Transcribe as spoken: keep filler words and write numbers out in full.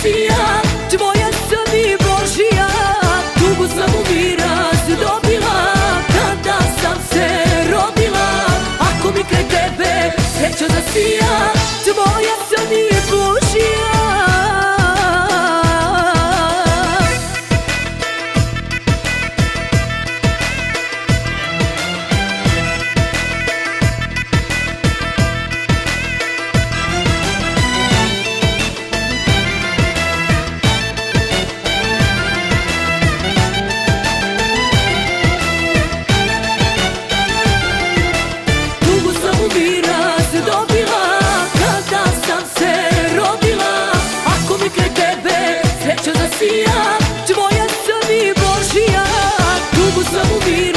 zasija, tvoja sam i Božija. Tugu sam u miraz dobila kada sam se rodila. Ako mi kraj tebe sreća zasija, tvoja sam i Božija. Miraz dobila kada sam se rodila. Ako mi kraj tebe sreća zasija, tvoja sam i Božija. Tugu sam u miraz